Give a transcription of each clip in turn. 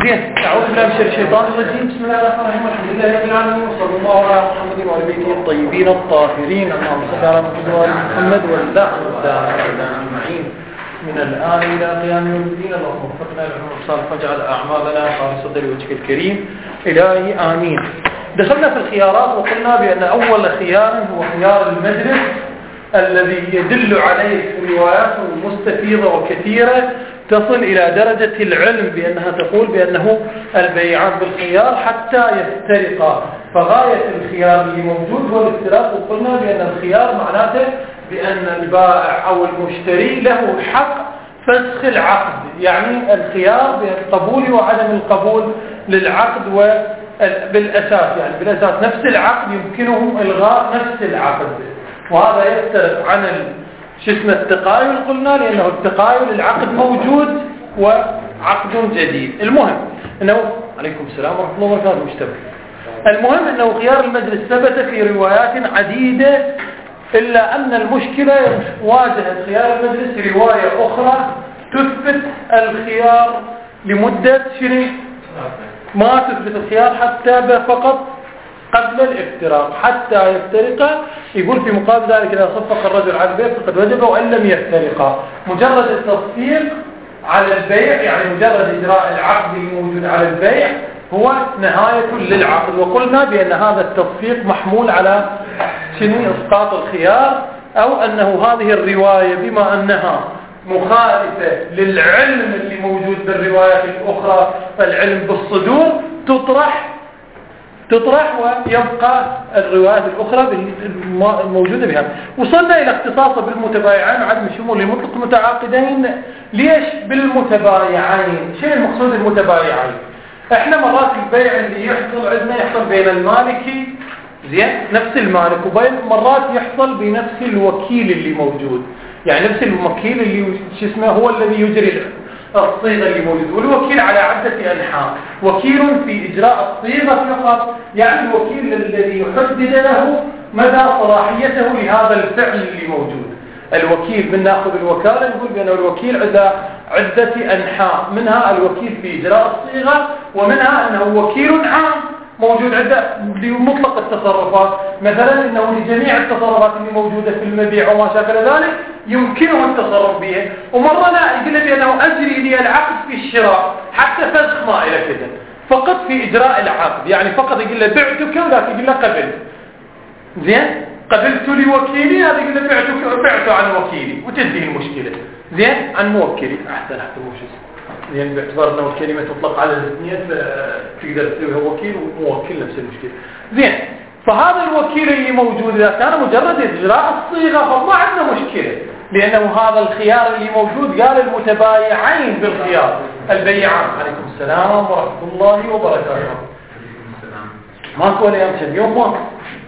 زين، أعوذ بالله من الشيطان الرجيم. بسم الله الرحمن الرحيم. الحمد لله رب العالمين، وصلى الله على محمد وعلى بيته الطيبين الطاهرين. اللهم صل على محمد واللحم والدائم أجمعين من الآن إلى قيام يوم الدين. اللهم وفقنا للعمل الصالح واجعل أعمالنا خالصة لوجهك الكريم. إلهي آمين. دخلنا في الخيارات وقلنا بأن أول خيار هو خيار المجلس الذي يدل عليه روايات مستفيضة وكثيرة تصل إلى درجة العلم بأنها تقول بأنه البيعان بالخيار حتى يفترقا، فغاية الخيار اللي موجود هو الافتراق. وقلنا بأن الخيار معناته بأن البائع أو المشتري له حق فسخ العقد، يعني الخيار بين القبول وعدم القبول للعقد، وبالأساس يعني بالأساس نفس العقد يمكنهم إلغاء نفس العقد، وهذا يختلف عن التقايل. قلنا لأنه التقايل العقد موجود وعقد جديد. المهم أنه عليكم السلام ورحمة الله وبركاته مشتبه. المهم أنه خيار المجلس ثبت في روايات عديدة، إلا أن المشكلة واجهت خيار المجلس رواية أخرى تثبت الخيار لمدة ما تثبت الخيار حتى فقط قبل الافتراق حتى يفترقا. يقول في مقابل ذلك إذا صفق الرجل على البيع فقد وجب وإن لم يفترقا. مجرد التصفيق على البيع يعني مجرد إجراء العقد الموجود على البيع هو نهاية للعقد. وقلنا بأن هذا التصفيق محمول على إسقاط الخيار، أو أنه هذه الرواية بما أنها مخالفة للعلم اللي موجود بالروايات الأخرى، فالعلم بالصدور تطرح ويبقى الروايات الأخرى الموجودة بها. وصلنا إلى اختصاصه بالمتبايعين عدم شمول المطلق متعاقدين. ليش بالمتبايعين؟ شيء المقصود المتبايعين؟ احنا مرات البيع اللي يحصل بين المالكي نفس المالك، وبين مرات يحصل بنفس الوكيل اللي موجود، يعني نفس الوكيل اللي هو الذي يجري الصيغة اللي موجود، والوكيل على عدة أنحاء. وكيل في إجراء الصيغة فقط، يعني الوكيل الذي يحدد له مدى صلاحيته لهذا الفعل اللي موجود. الوكيل من ناخذ الوكالة نقول بأن الوكيل عدة أنحاء، منها الوكيل في إجراء الصيغة، ومنها أنه وكيل عام موجود عدة لمطلق التصرفات، مثلا أنه لجميع التصرفات اللي موجودة في المبيع وما شاكل ذلك يمكنه التصرف بها. ومرة لا يقول لي بأنه أجري لي العقد في الشراء حتى فسخ ما إلى كذا فقط في إجراء العقد، يعني فقط يقول له بعتك ولا يقول له قبل زين قبلت لوكيلي، هذا يقول له بعته عن وكيلي وتنتهي المشكلة. زين عن موكلي أحسن يعني باعتبار أنه الكلمة تطلق على الاثنين تقدر تسويها وكيل وموكل نفس المشكلة. زين، فهذا الوكيل اللي موجود إذا كان مجرد إجراء الصيغة فما عندنا مشكلة، لأنه هذا الخيار اللي موجود قال المتبايعين بالخيار البيعان. عليكم السلام ورحمة الله وبركاته. ماكو ولا يوم شد يوم ماكو.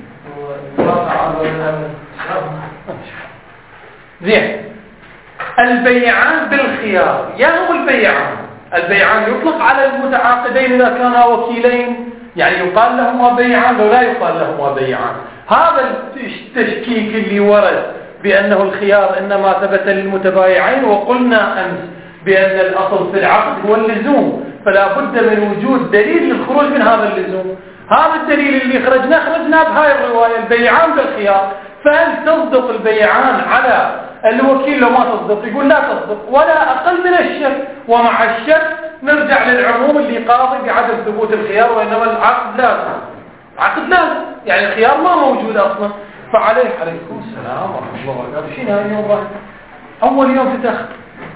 زين، البيعان بالخيار هم البيعان يطلق على المتعاقدين إذا كانا وكيلين، يعني يقال لهما بيعان لو لا يقال لهما بيعان. هذا التشكيك اللي ورد بأنه الخيار إنما ثبت للمتبايعين، وقلنا أمس بأن الأصل في العقد هو اللزوم، فلا بد من وجود دليل للخروج من هذا اللزوم. هذا الدليل اللي خرجنا بهاي الرواية البيعان بالخيار. فهل تصدق البيعان على الوكيل لو ما تصدق؟ يقول لا تصدق ولا أقل من الشك، ومع الشك نرجع للعموم اللي قاضي بعدم ثبوت الخيار، وإنما العقد لازم يعني الخيار ما موجود أصلا. عليكم السلام ورحمة الله وبركاته. شنو هاي اليوم راح أول يوم تتأخر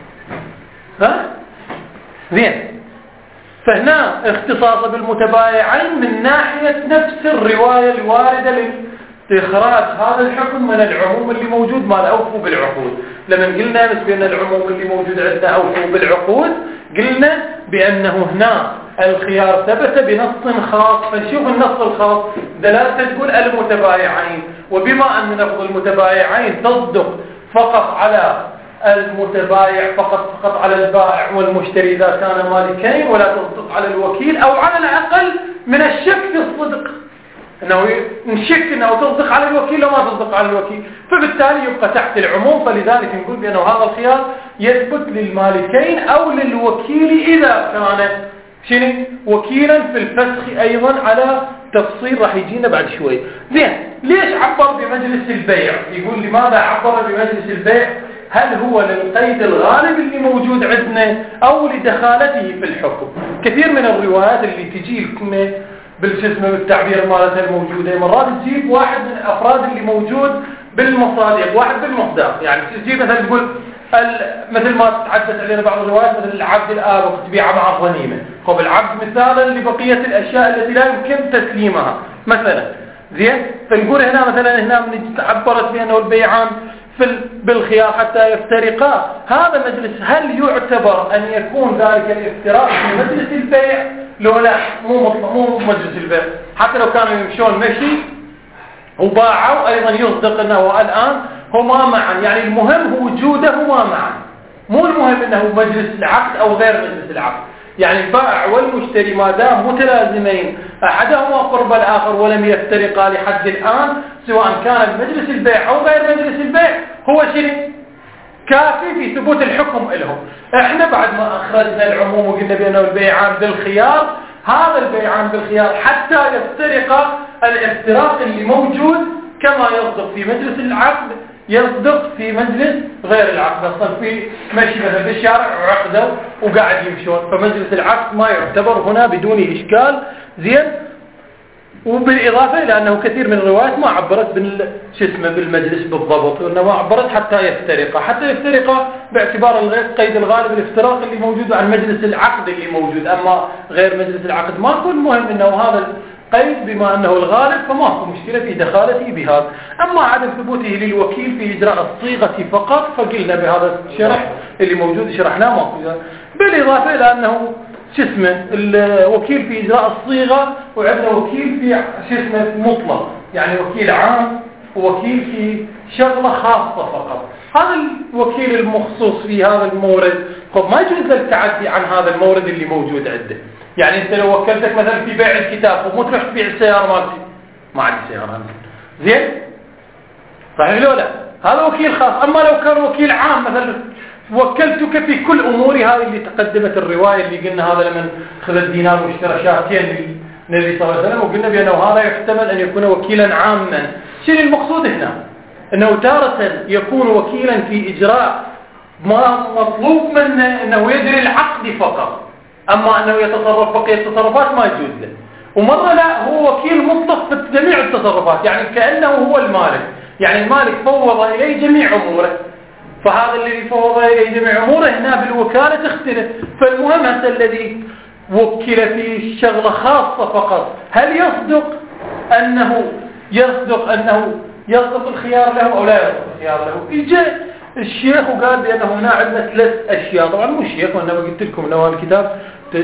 زين. فهنا اختصاص بالمتبايعين من ناحية نفس الرواية الواردة لإخراج هذا الحكم من العموم اللي موجود مال أوفوا بالعقود. لما قلنا بأن العموم اللي موجود عندنا أوفوا بالعقود، قلنا بأنه هنا الخيار ثبت بنص خاص. فنشوف النص الخاص دلالته تقول المتبايعين، وبما أن لفظ المتبايعين تصدق فقط على المتبايع فقط على البائع والمشتري إذا كان مالكين، ولا تصدق على الوكيل، أو على الأقل من الشك في الصدق أنه نشك أنه تصدق على الوكيل وما تصدق على الوكيل، فبالتالي يبقى تحت العموم. فلذلك نقول بأنه هذا الخيار يثبت للمالكين أو للوكيل إذا كان شنو وكيلا في الفسخ أيضا على تفصيل راح يجينا بعد شوي. زين ليش عبر بمجلس البيع؟ يقول لماذا عبر بمجلس البيع؟ هل هو للقيد الغالب اللي موجود عندنا أو لدخالته في الحكم؟ كثير من الروايات اللي تجي لكم بالجسم بالتعبير مالتها الموجودة مرات تجيب واحد من الأفراد اللي موجود بالمصادق، واحد بالمصداق. يعني تجيب مثلا تقول مثل ما تحدث علينا بعض الروايات مثل العبد الآبق تبيعه مع الغنيمة. خب العبد مثالا لبقية الأشياء التي لا يمكن تسليمها مثلا. زين فنقول هنا مثلا هنا من عبرت بأنه البيعان بالخيار حتى يفترقا. هذا مجلس هل يعتبر أن يكون ذلك الافتراق في مجلس البيع؟ لو لا مو مجلس البيع، حتى لو كانوا يمشون مشي وباعوا أيضا يصدق أنه الآن هما معا. يعني المهم هو وجودهما معا، مو المهم أنه مجلس العقد أو غير مجلس العقد. يعني البائع والمشتري ما دام متلازمين أحدهما قرب الآخر ولم يفترقا لحد الآن، سواء كان مجلس البيع أو غير مجلس البيع، هو شيء كافي في ثبوت الحكم لهم. احنا بعد ما أخرجنا العموم وقلنا بأنه البيعان بالخيار، هذا البيعان بالخيار حتى يفترق الافتراق اللي موجود كما يصدق في مجلس العقد يصدق في مجلس غير العقد. اصلا في مشي مثلا بالشارع وعقدوا وقاعد يمشون، فمجلس العقد ما يعتبر هنا بدون إشكال. زين وبالإضافة إلى أنه كثير من الروايات ما عبرت بالمجلس بالضبط، وإنما عبرت حتى يفترق باعتبار قيد الغالب الافتراق اللي موجود عن مجلس العقد اللي موجود. أما غير مجلس العقد ما يكون مهم أنه هذا القيد بما أنه الغالب فما هو مشكلة في دخالته بهذا. أما عدم ثبوته للوكيل في إجراء الصيغة فقط فقلنا بهذا الشرح اللي موجود شرحناه ما. بالإضافة إلى أنه الوكيل في إجراء الصيغة، وعندنا وكيل في مطلق، يعني وكيل عام ووكيل في شغلة خاصة فقط. هذا الوكيل المخصوص في هذا المورد ما يجوز التعدي عن هذا المورد اللي موجود عنده. يعني أنت لو وكلتك مثلا في بيع الكتاب ومو تروح تبيع السيارة مالتي، ما عندي سيارة زين صحيح لو لا، هذا وكيل خاص. أما لو كان وكيل عام مثلا وكلتك في كل أموري، هذه اللي تقدمت الرواية اللي قلنا هذا لمن خذ الدينار واشترى شاتين للنبي صلى الله عليه وسلم، وقلنا بأنه هذا يحتمل أن يكون وكيلا عاما. شنو المقصود هنا؟ أنه تارة يكون وكيلا في إجراء ما مطلوب منه أنه يدري العقد فقط، أما أنه يتصرف بقية التصرفات ما يجوز له. ومرة لا، هو وكيل مطلق في جميع التصرفات، يعني كأنه هو المالك، يعني المالك فوض إليه جميع أموره، فهذا الذي فوض إليه جميع أموره هنا بالوكالة تختلف. فالمهم هذا الذي وكل في شغلة خاصة فقط، هل يصدق أنه يصدق الخيار له أو لا يصدق الخيار له؟ جاء الشيخ وقال بأنه هنا عندنا 3 أشياء. طبعا مو الشيخ، وأنا قلت لكم أنه الكتاب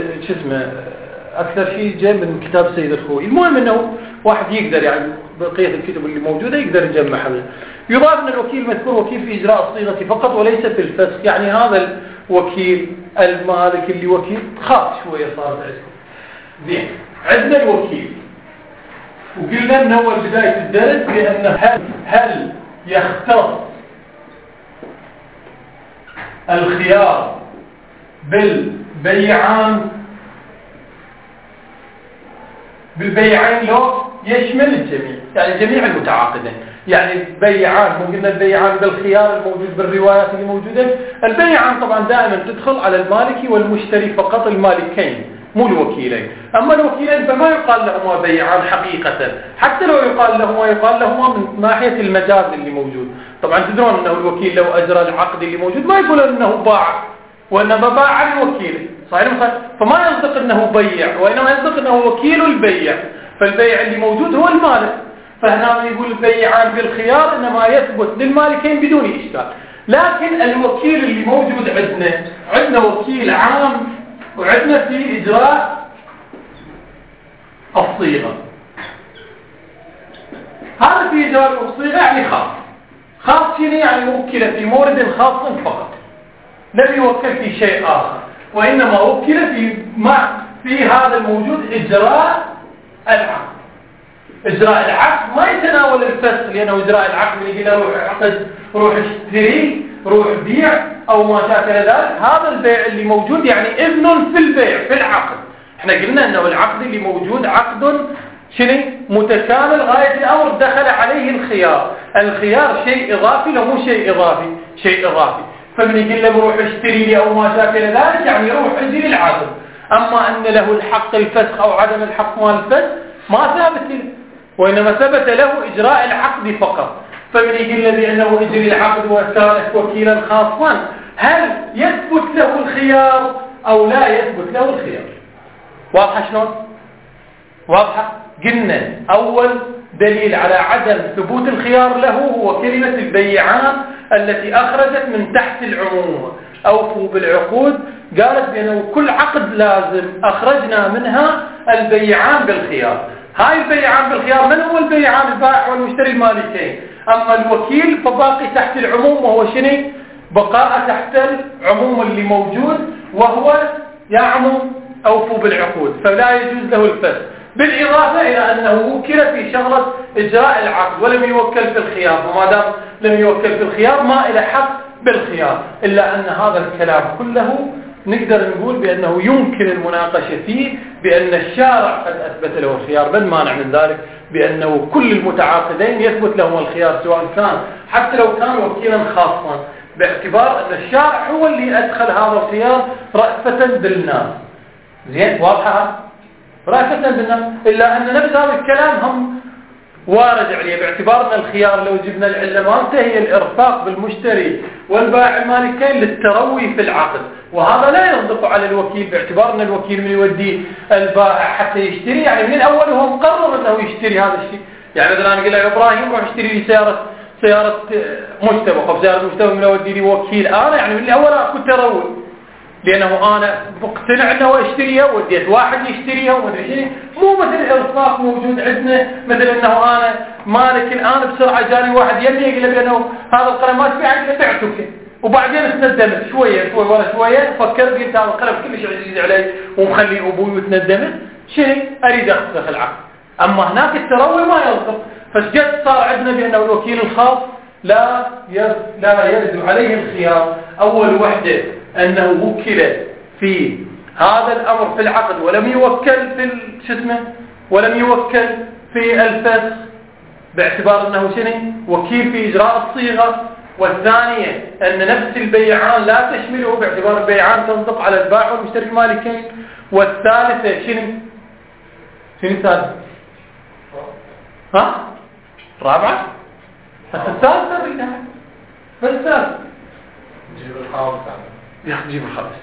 أكثر شيء جاء من كتاب سيد الخوي. المهم أنه واحد يقدر يعني بقية الكتب اللي موجودة يقدر يجمعها. يضاف أن الوكيل مذكور وكيل في إجراء الصيغة فقط وليس في الفسخ. يعني هذا الوكيل المالك اللي وكيل خاص شوية صارت عندكم. زين عندنا الوكيل وقلنا أنه هو بداية الدرس بأن هل يختص الخيار بالبيعين لو يشمل الجميع، يعني جميع المتعاقدين. يعني البيعان، مو قلنا البيعان بالخيار الموجود بالروايات اللي موجودة. البيعان طبعا دائما تدخل على المالك والمشتري فقط، المالكين مو الوكيلين. أما الوكيلين فما يقال لهما بيعان حقيقة، حتى لو يقال لهما من ناحية المجاز اللي موجود. طبعا تدرون أنه الوكيل لو أجرى العقد اللي موجود ما يقول أنه باع، وإنما باع الوكيل، صحيح؟ فما يصدق أنه بيع، وإنما يصدق أنه وكيل البيع. فالبيع اللي موجود هو المالك. فهنا يقول البيعان بالخيار إنما يثبت للمالكين بدون إشكال. لكن الوكيل اللي موجود عندنا وكيل عام، وعندنا في إجراء الصيغة. هذا في إجراء الصيغة يعني خاص شيء، يعني وكل في مورد خاص فقط، لم يوكل في شيء آخر، وإنما وكل في هذا الموجود إجراء العقد. إجراء العقد ما يتناول الفسخ، لأنه إجراء العقد اللي قلنا روح عقد، روح اشتري، روح بيع أو ما شاكل ذلك. هذا البيع اللي موجود يعني إذن في البيع في العقد، احنا قلنا انه العقد اللي موجود عقد شنو متكامل غاية الامر دخل عليه الخيار شيء اضافي لو مو شيء اضافي، شيء اضافي. فمن يقول له روح اشتري لي او ما شاكل ذلك يعني روح اجري العقد. اما ان له الحق الفسخ او عدم الحق مال الفسخ ما ثابت له، وانما ثبت له اجراء العقد فقط. فمن يقول له بانه اجري العقد وكان وكيلا خاصا، هل يثبت له الخيار او لا يثبت له الخيار؟ واضحه شلون؟ واضحه. قلنا اول دليل على عدم ثبوت الخيار له هو كلمه البيعان التي اخرجت من تحت العموم اوفوا بالعقود، قالت بانه كل عقد لازم اخرجنا منها البيعان بالخيار. هاي البيعان بالخيار من هو البيعان؟ البائع والمشتري المالكين. اما الوكيل فباقي تحت العموم، وهو شنو؟ بقاء تحت العموم اللي موجود، وهو يعمم اوفوا بالعقود، فلا يجوز له الفسخ. بالاضافه الى انه وكل في شغله اجراء العقد ولم يوكل في الخيار، وما دام لم يوكل في الخيار ما له حق بالخيار. الا ان هذا الكلام كله نقدر نقول بانه يمكن المناقشه فيه، بان الشارع قد اثبت له الخيار، بل مانع من ذلك بانه كل المتعاقدين يثبت لهم الخيار، سواء كان حتى لو كان وكيلا خاصا، باعتبار ان الشارع هو اللي ادخل هذا الخيار رأفة بالناس. زين، واضحه؟ رأفة بالناس. الا ان نفس هذا الكلام هم وارد عليه، باعتبار ان الخيار لو جبنا العله مالته هي الارفاق بالمشتري والبائع المالكين للتروي في العقد، وهذا لا يصدق على الوكيل، باعتبار ان الوكيل من يودي البائع حتى يشتري، يعني من الاول هو مقرر انه يشتري هذا الشيء. يعني مثلا انا اقول له يا ابراهيم روح اشتري لي سياره مشتبه، سياره مشتبه من اودي لي وكيل انا، يعني من الاول اكو تروي، لانه انا مقتنع انه اشتريها وديت واحد يشتريها وما ادري شنو. مو مثل ارفاق موجود عندنا، مثل انه انا مالك الان بسرعه جاني واحد يمي يقول لي بانه هذا القلم ما تبيع، عندي بعته، وبعدين استندمت شويه ورا شويه فكرت قلت هذا القلم كلش عزيز علي ومخلي ابوي وتندمت، شنو اريد افسخ العقد. اما هناك التروي ما يصدق. فسجد صار عندنا بانه الوكيل الخاص لا يرد عليه الخيار. اول وحده انه وكل في هذا الامر في العقد ولم يوكل في ولم يوكل في الفسخ، باعتبار انه شنو وكيل في اجراء الصيغه. والثانيه ان نفس البيعان لا تشمله، باعتبار البيعان تصدق على البائع والمشتري المالكين. والثالثه شنو الثالثه؟ ها رابعه الثالثه الثالثه نجيب الخامس نجيب الخامس.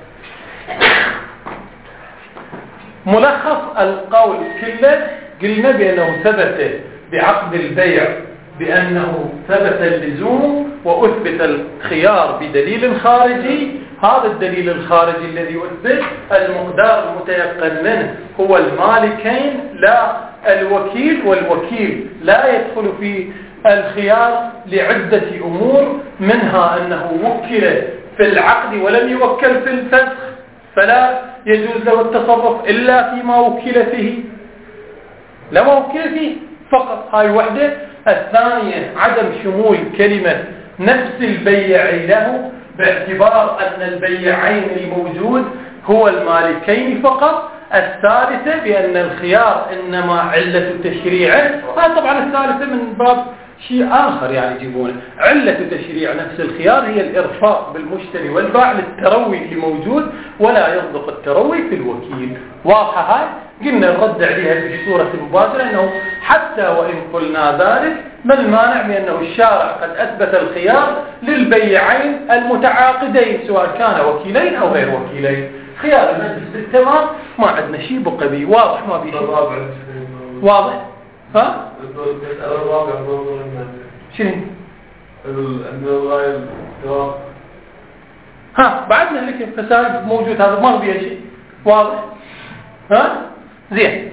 ملخص القول كله قلنا بأنه ثبت بعقد البيع بأنه ثبت اللزوم وأثبت الخيار بدليل خارجي. هذا الدليل الخارجي الذي أثبت المقدار المتيقن منه هو المالكين لا الوكيل، والوكيل لا يدخل في الخيار لعدة أمور، منها أنه وكل في العقد ولم يوكل في الفسخ، فلا يجوز له التصرف إلا فيما وكل فيه، لما وكل فيه فقط. هاي وحدة. الثانية عدم شمول كلمة نفس البيع له، باعتبار أن البيعين الموجود هو المالكين فقط. الثالثة بأن الخيار إنما علة تشريعه. طبعا الثالثة من باب شيء آخر، يعني يجيبونه علة تشريع نفس الخيار هي الإرفاق بالمشتري والبائع للتروي اللي موجود، ولا يصدق التروي في الوكيل. واضحة هاي؟ قلنا نرد عليها بصورة مباشرة أنه حتى وإن قلنا ذلك ما المانع من أنه الشارع قد أثبت الخيار للبيعين المتعاقدين سواء كان وكيلين أو غير وكيلين. خيار المجلس بالتمام، ما عندنا شيء بقى بيه. واضح ما بيه شيء؟ واضح؟ ها؟ المسألة الرابعة نظر شنو؟ أن الغاية بعدنا لك الفساد موجود، هذا ما بيه شيء. واضح؟ زين.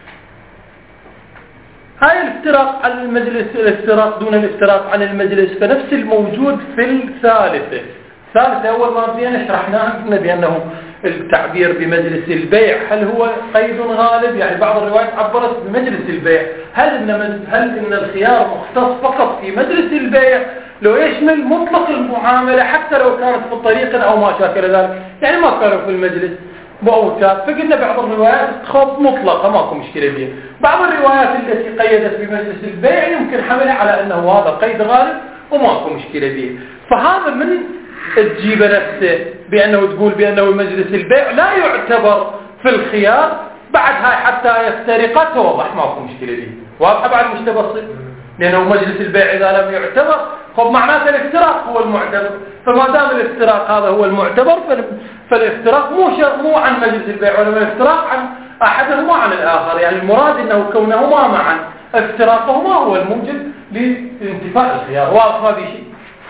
هاي الافتراق عن المجلس، الافتراق دون الافتراق عن المجلس، فنفس الموجود في الثالثة. الثالثة أول ما بدينا شرحناها قلنا بأنه التعبير بمجلس البيع هل هو قيد غالب؟ يعني بعض الروايات عبرت بمجلس البيع. هل إن الخيار مختص فقط في مجلس البيع لو يشمل مطلق المعاملة حتى لو كانت في طريق أو ما شاكل ذلك، يعني ما كانوا في المجلس. بأوتاد. فقلنا بعض الروايات خب مطلقة ماكو مشكلة بها. بعض الروايات التي قيدت بمجلس البيع يمكن حملها على أنه هذا قيد غالب وماكو مشكلة به. فهذا من تجيب نفسه بأنه تقول بأنه مجلس البيع لا يعتبر في الخيار بعد هاي حتى يفترق توضح ماكو مشكلة به. واضح بعد مش تبسيط، لأنه مجلس البيع إذا لم يعتبر خب معناته الافتراق هو المعتبر. فما دام الافتراق هذا هو المعتبر فالافتراق مو عن مجلس البيع ولا الافتراق عن أحدهما عن الآخر. يعني المراد أنه كونهما معا افتراقهما هو الموجب لانتفاء الخيار. واضح ما في شيء؟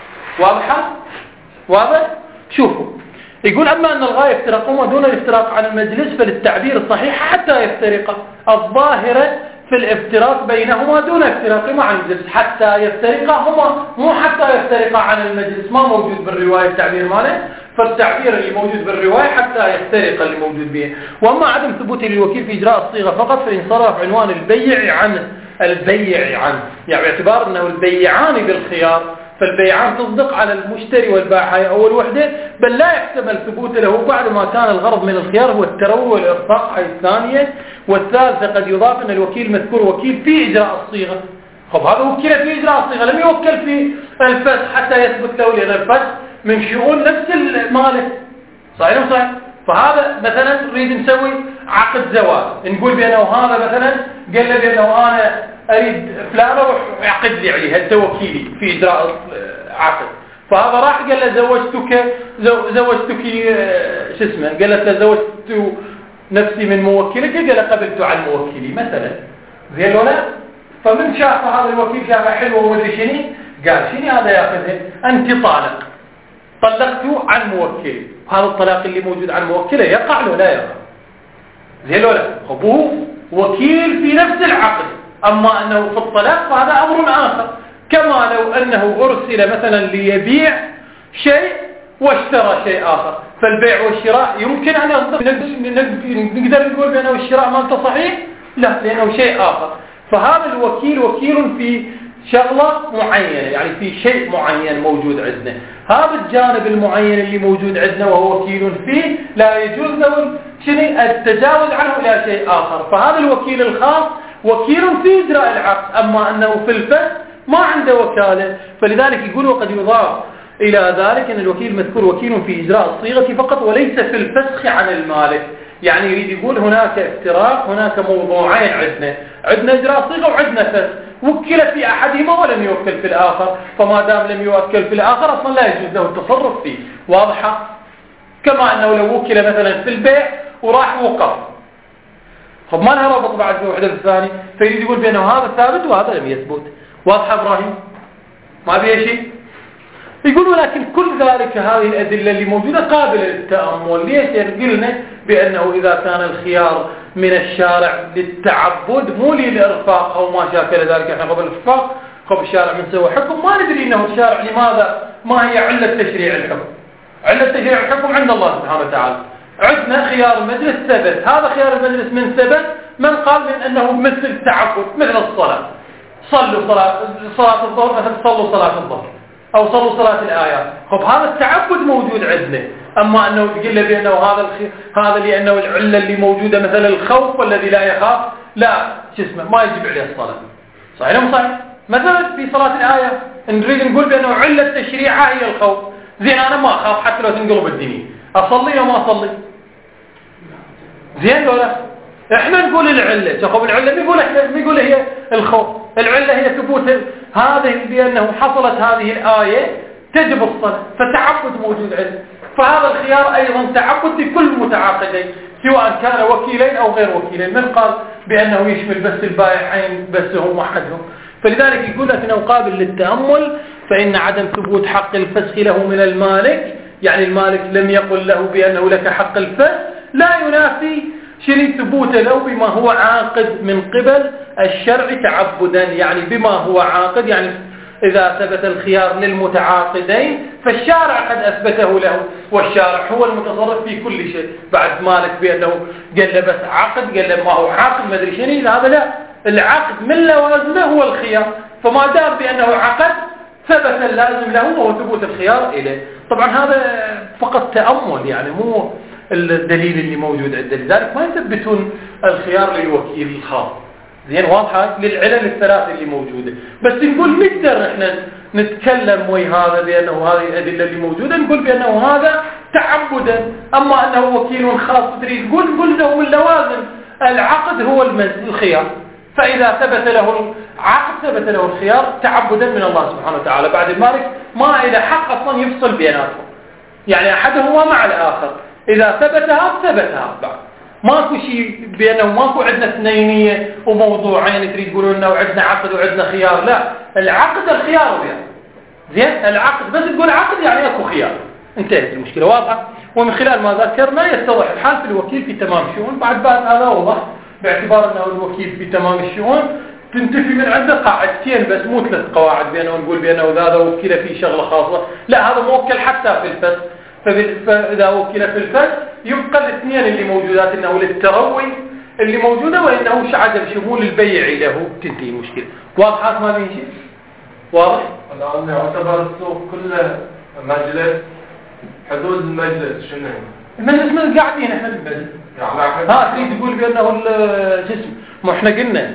واضح؟ شوفوا يقول أما أن الغاية افتراقهما دون الافتراق عن المجلس فللتعبير الصحيح حتى يفترقا. الظاهرة في الافتراق بينهما دون افتراقهما عن المجلس. حتى يفترقا هما مو حتى يفترقا عن المجلس، ما موجود بالرواية التعبير ماله. فالتعبير اللي موجود بالرواية حتى يفترق اللي موجود به. وأما عدم ثبوت للوكيل في إجراء الصيغة فقط فإن صرف عنوان البيع عنه يعني باعتبار أنه البيعان بالخيار فالبيعان تصدق على المشتري والبائع هي أول وحدة، بل لا يحتمل ثبوت له بعد ما كان الغرض من الخيار هو التروي والإرفاق هي الثانية. والثالثة قد يضاف أن الوكيل مذكور وكيل في إجراء الصيغة. خب هذا وكيل في إجراء الصيغة لم يوكل في الفسخ حتى يثبت له، لأن الفسخ من شؤون نفس المالك. صحيح؟ فهذا مثلا نريد نسوي عقد زواج، نقول بأنه هذا مثلا قال له بأنه أنا أريد فلان روح يعقد لي عليه، أنت وكيلي في إجراء عقد. فهذا راح قال له زوجتك شو اسمه، قالت له زوجت نفسي من موكلك، قال له قبلت عن موكلي مثلا. زين ولا؟ فمن شاف هذا الوكيل شافه حلو ومدري شنو، قال شنو هذا ياخذه؟ أنت طلقته عن موكلي. هذا الطلاق اللي موجود عن موكله يقع له لا يقع؟ زين ولا؟ هو وكيل في نفس العقد، أما أنه في الطلاق فهذا أمر آخر. كما لو أنه أرسل مثلا ليبيع شيء واشترى شيء آخر، فالبيع والشراء يمكن أن نقدر نقول بأنه الشراء مالته صحيح؟ لا، لأنه شيء آخر. فهذا الوكيل وكيل في شغلة معينة، يعني في شيء معين موجود عندنا. هذا الجانب المعين اللي موجود عندنا وهو وكيل فيه لا يجوز له التجاوز عنه إلى شيء آخر. فهذا الوكيل الخاص وكيل في إجراء العقد، أما أنه في الفسخ ما عنده وكالة. فلذلك يقول وقد يضاف إلى ذلك أن الوكيل مذكور وكيل في إجراء الصيغة فقط وليس في الفسخ عن المالك. يعني يريد يقول هناك افتراق، هناك موضوعين عندنا إجراء صيغة وعندنا فسخ، وكل في أحدهما ولم يوكل في الآخر. فما دام لم يوكل في الآخر أصلا لا يجوز له التصرف فيه. واضحة؟ كما أنه لو وكل مثلا في البيع وراح وقف، خب ما لها رابط بعد في وحدة الثاني، فيريد يقول بأنه هذا ثابت وهذا لم يثبت. واضحة إبراهيم؟ ما بيها شيء؟ يقول ولكن كل ذلك هذه الأدلة اللي موجودة قابلة للتأمل. ليش؟ يعني قلنا بأنه إذا كان الخيار من الشارع للتعبد مو للإرفاق أو ما شاكل ذلك. احنا قبل الإرفاق قبل الشارع من سوى حكم ما ندري أنه الشارع لماذا، ما هي علة تشريع الحكم. علة تشريع الحكم عند الله سبحانه وتعالى. عندنا خيار المجلس ثبت، هذا خيار المجلس من ثبت من قال من أنه مثل التعبد مثل الصلاة. صلوا صلاة الظهر مثلا، صلوا صلاة الظهر أو صلوا صلاة الآيات. خب هذا التعبد موجود عندنا. أما أنه تقول له بأنه هذا لأنه العلة اللي موجودة مثلا الخوف والذي لا يخاف، لا ما يجب عليه الصلاة. صحيح ولا صحيح؟ مثلا في صلاة الآية نريد نقول بأنه علة تشريعها هي الخوف. زين أنا ما أخاف حتى لو تنقلب الدنيا، أصلي أو ما أصلي؟ زين ولا؟ إحنا نقول العلة. خب العلة بيقول هي الخوف. العلة هي ثبوت هذه بأنه حصلت هذه الآية تجب الصلاة، فتعبد موجود عنده. فهذا الخيار أيضا تعبد لكل متعاقدين سواء كان وكيلين أو غير وكيلين. من قال بأنه يشمل بس البائعين بس هم وحدهم؟ فلذلك يقول لك أنه قابل للتأمل. فإن عدم ثبوت حق الفسخ له من المالك، يعني المالك لم يقل له بأنه لك حق الفسخ، لا ينافي ثبوت له بما هو عاقد من قبل الشرع تعبدا. يعني بما هو عاقد، يعني إذا ثبت الخيار للمتعاقدين فالشارع قد أثبته له، والشارع هو المتصرف في كل شيء. بعد مالك بأنه قال له بس عقد، قال له ما هو عاقد ما أدري شنو، هذا لا، العقد من لوازمه هو الخيار. فما دام بأنه عقد ثبت اللازم له وهو ثبوت الخيار إليه. طبعا هذا فقط تأمل، يعني مو الدليل اللي موجود عنده، لذلك ما يثبتون الخيار للوكيل الخاص. زين واضحة للعلل الثلاث اللي موجودة. بس نقول نقدر احنا نتكلم ويا هذا بأنه هذه الأدلة اللي موجودة نقول بأنه هذا تعبدا، أما أنه وكيل خاص تريد نقول له من لوازم العقد هو الخيار، فإذا ثبت له العقد ثبت له الخيار تعبدا من الله سبحانه وتعالى. بعد ذلك ما إلى حق أصلا يفصل بيناتهم، يعني أحدهما مع الآخر، إذا ثبتها بعد ماكو شيء بينه، ماكو عندنا اثنينية وموضوعين تريد تقولون انه عندنا عقد وعندنا خيار، لا العقد الخيار وياه. زين العقد بس تقول عقد يعني اكو خيار، انتهت المشكلة. واضحة. ومن خلال ما ذكرنا يتضح الحال في الوكيل في تمام الشؤون. بعد هذا وضح باعتبار انه الوكيل في تمام الشؤون تنتفي من عنده قاعدتين بس مو 3 قواعد بانه نقول بانه هذا وكيل في شغلة خاصة، لا هذا موكل حتى في الفسخ. فإذا وكل في الفسخ يبقى الاثنين اللي موجودات انه للتروي اللي موجودة وانه عدم شمول البيع له تنتهي المشكلة. واضحة ما بين شيء؟ واضح؟ الآن يعتبر السوق كله مجلس، حدود المجلس شنو؟ المجلس من قاعدين احنا بالمجلس. تريد تقول بانه الجسم، ما احنا قلنا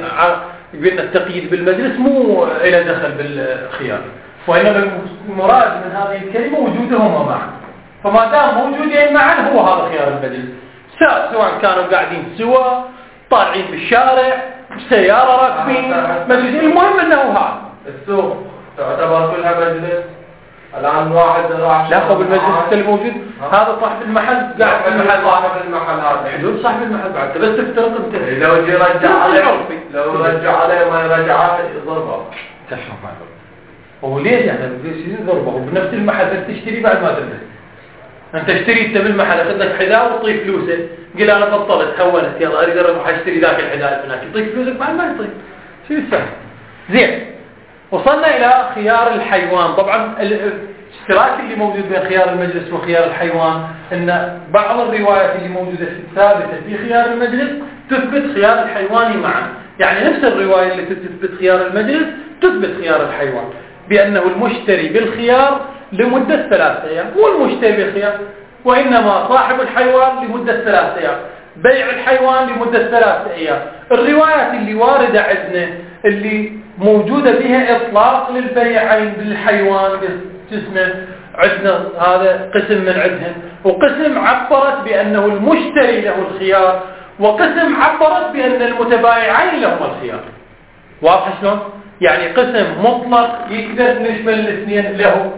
التقييد بالمجلس مو الى دخل بالخيار، وإنما المراد من هذه الكلمة وجودهما معا، فما دام موجودين معا هو هذا خيار المجلس، سواء كانوا قاعدين سوا طالعين بالشارع بسيارة راكبين مجلس، المهم انه هذا السوق تعتبر كلها مجلس. الآن واحد راح لا خب المجلس الموجود هذا صاحب المحل قاعد في المحل، صاحب المحل هذا حدود صاحب المحل بعد بس تفترق انت لو جي رجع عليه، لو رجع عليه ما يرجعه ضربه تفهم معه. هو ليش يعني ضربه بنفس المحل بس تشتري بعد ما تلبس، انت اشتري انت بالمحل اخذ لك حذاء وتطيب فلوسه، قل انا بطلت هونت يلا اريد اروح اشتري ذاك الحذاء الفلاني، يعطيك فلوسك بعد ما يطيب شو السبب. زين وصلنا الى خيار الحيوان. طبعا الاشتراك اللي موجود بين خيار المجلس وخيار الحيوان ان بعض الروايات اللي موجوده ثابته في خيار المجلس تثبت خيار الحيوان معا، يعني نفس الروايه اللي تثبت خيار المجلس تثبت خيار الحيوان، بأنه المشتري بالخيار لمدة 3 أيام، مو المشتري بالخيار وإنما صاحب الحيوان لمدة 3 أيام، بيع الحيوان لمدة 3 أيام. الروايات اللي واردة عندنا اللي موجودة بها إطلاق للبيعين بالحيوان جسمه، عندنا هذا قسم من عندهم، وقسم عبرت بأنه المشتري له الخيار، وقسم عبرت بأن المتبايعين لهم الخيار. واضح شلون؟ يعني قسم مطلق يقدر نشمل الاثنين له،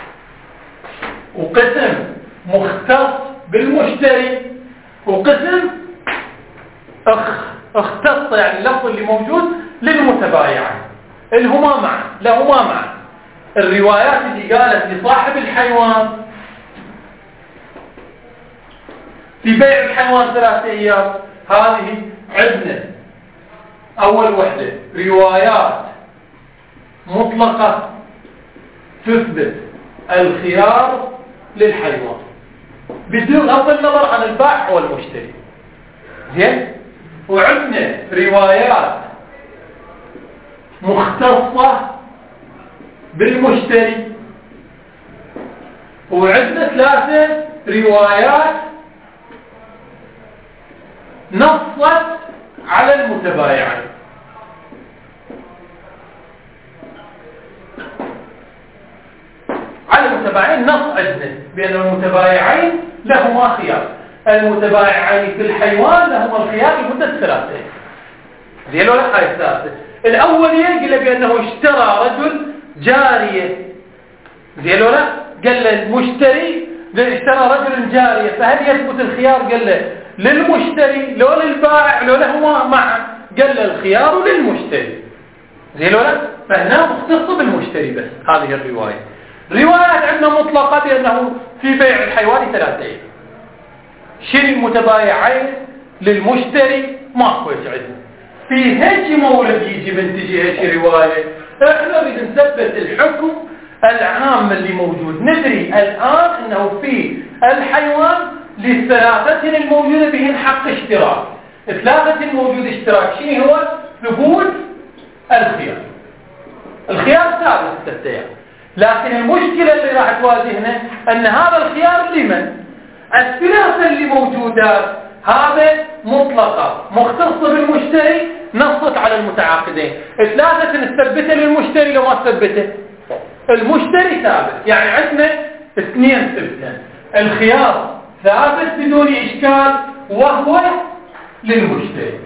وقسم مختص بالمشتري، وقسم اختص يعني اللفظ اللي موجود للمتبايعين لهما معا. الروايات اللي قالت لصاحب الحيوان في بيع الحيوان 3 أيام هذه عندنا أول وحدة روايات مطلقة تثبت الخيار للحيوان بدون غض النظر عن البائع والمشتري. زين وعندنا روايات مختصة بالمشتري، وعندنا 3 روايات نصت على المتبايعين. على المتبايعين نص عندنا بأن المتبايعين لهما خيار، المتبايعين في الحيوان لهما الخيار لمدة 3 أيام. زين ولا هاي الثالثة؟ الأول يقول بأنه اشترى رجل جارية، زين ولا؟ قال المشتري اشترى رجل جارية، فهل يثبت الخيار؟ قال له للمشتري لو للبائع لو لهما معا، قال له الخيار للمشتري. زين ولا؟ فهنا مختص بالمشتري بس. هذه الرواية. روايات عندنا مطلقة بأنه في بيع الحيوان 3 أيام، شري المتبايعين للمشتري ماكو عندنا. في هيك مولد يجي بنتجي هيك رواية، احنا نريد نثبت الحكم العام اللي موجود. ندري الآن انه في الحيوان للثلاثة الموجودة بهن حق اشتراك، 3 الموجود اشتراك شنو هو؟ ثبوت الخيار. الخيار ثابت 3 أيام، لكن المشكلة اللي راح تواجهنا ان هذا الخيار لمن؟ الثلاثة اللي موجودات هذا مطلقة مختصة بالمشتري نصت على المتعاقدين. ثلاثة نثبتها للمشتري لو ما تثبته المشتري ثابت، يعني عندنا اثنين ثبتين. الخيار ثابت بدون إشكال وهو للمشتري،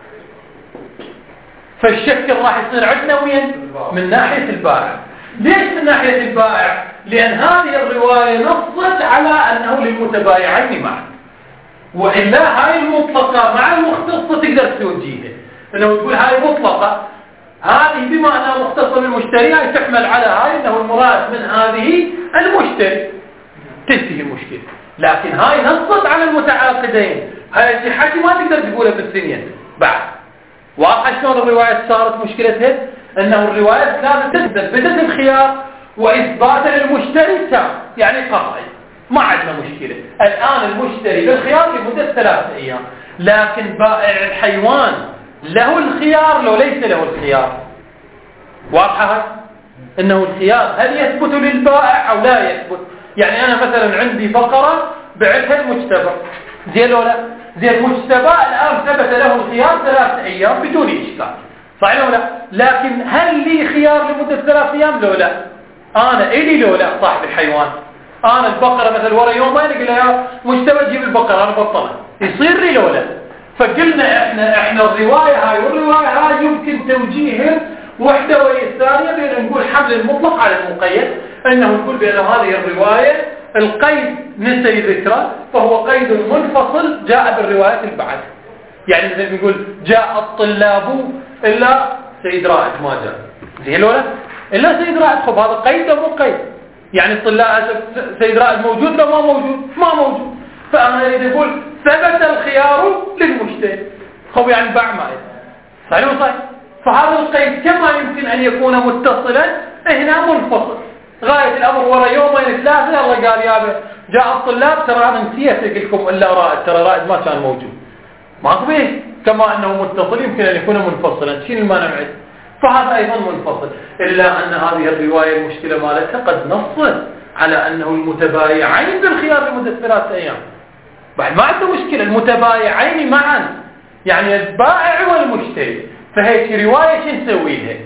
فالشك راح يصير عندنا وين؟ من ناحية البائع. ليش من ناحية البائع؟ لأن هذه الرواية نصت على أنه للمتبايعين معا، وإلا هاي المطلقة مع المختصة تقدر توجيهها أنه تقول هاي مطلقة، هذه بما أنها مختصة بالمشتري هاي تحمل على هاي أنه المراد من هذه المشتري، تنتهي المشكلة. لكن هاي نصت على المتعاقدين، هاي الشيء حكي ما تقدر تقوله بالثنين بعد. واضح شلون الرواية صارت مشكلتها؟ أنه الرواية لازم تثبت الخيار وإثباته للمشتري تام، يعني قطعي، ما عندنا مشكلة. الآن المشتري بالخيار لمدة 3 أيام، لكن بائع الحيوان له الخيار لو ليس له الخيار. واضحة؟ أنه الخيار هل يثبت للبائع أو لا يثبت؟ يعني أنا مثلا عندي بقرة بعتها المجتبى، زين لو لا؟ زين المجتبى الآن ثبت له الخيار 3 أيام بدون إشكال، صحيح لو لا؟ لكن هل لي خيار لمدة 3 أيام لو لا؟ أنا إلي لو لا صاحب الحيوان، أنا البقرة مثلا ورا يومين أقول يا مجتبى جيب البقرة أنا بطلها، يصير لي لو لا؟ فقلنا احنا الرواية هاي والرواية هاي يمكن توجيهها واحدة وهي الثانية، بين نقول حمل المطلق على المقيد، أنه نقول بأن هذه الرواية القيد نسي ذكره فهو قيد منفصل جاء بالروايات اللي بعد. يعني مثل نقول جاء الطلاب إلا سيد رائد ما جاء، زين ولا؟ إلا سيد رائد، خب هذا قيد أو مو قيد؟ يعني الطلاب سيد رائد موجود لو ما موجود؟ ما موجود. فأنا أريد أقول ثبت الخيار للمشتري، خب يعني باع مائد، صحيح وصحيح؟ فهذا القيد كما يمكن أن يكون متصلا هنا منفصل. غاية الأمر ورا يومين 3 الله قال يابا جاء الطلاب ترى أنا نسيت أقول لكم إلا رائد، ترى رائد ما كان موجود، ما قبيل. كما أنه متصل يمكن أن يكون منفصلا، شيء ما نمعد، فهذا أيضا منفصل. إلا أن هذه الرواية المشكلة مالتها قد نصت على أنه المتبايعين بالخيار لمدة 3 أيام. بعد ما عنده مشكلة المتبايعين معا، يعني البائع والمشتري، فهيك رواية شو نسوي لها؟